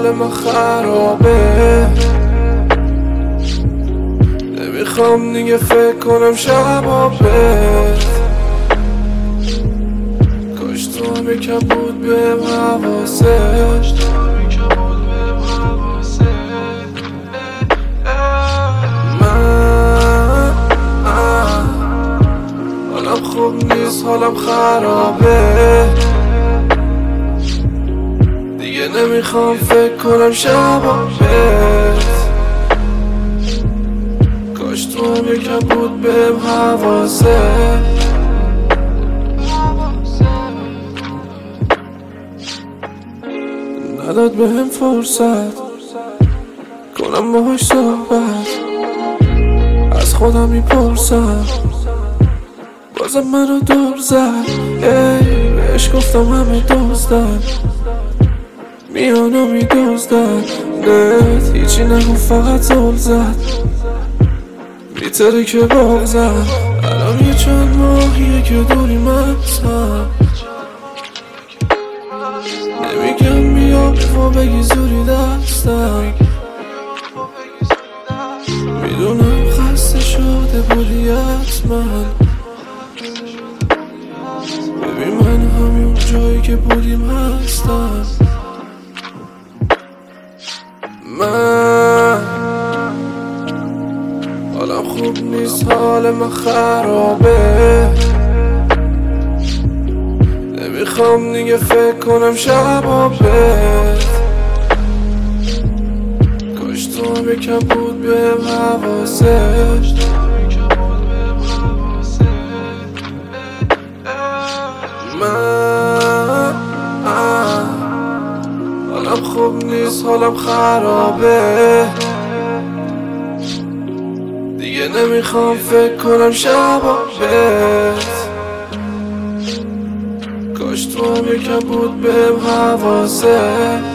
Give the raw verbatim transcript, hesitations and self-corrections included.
حال من خرابه، نمیخوام دیگه فکر کنم شبا بهت. کاش تو هم یکم بود بهم حواست. من حالم خوب نیست، حالم خرابه، دیگه نمیخوام فکر کنم شبا بهت. کاش تو هم یکم بود بهم حواست. نداد بهم فرصت کنم باهاش صحبت، از خودم میپرسم بازم منو دور زد. ای بهش گفتم همه دزدن، میانو میدزدن، نت هیچی نگو فقط زل زد، میتره که بغزم. الان یه چند ماهیه که دوری مستم، نمیگم بیا و بگی زوری دستم، میدونم خسته شده بودی حتما. ببین من همین جایی که بودیم هستم. من حالم خوب نیست، حال من خرابه، نمیخوام دیگه فکر کنم شبا بهت. کاش تو هم یکم بود بهم حواست. من حالم خوب نیست، حالم خرابه، دیگه نمیخوام فکر کنم شبا بهت. کاش تو هم یکم بود بهم حواست.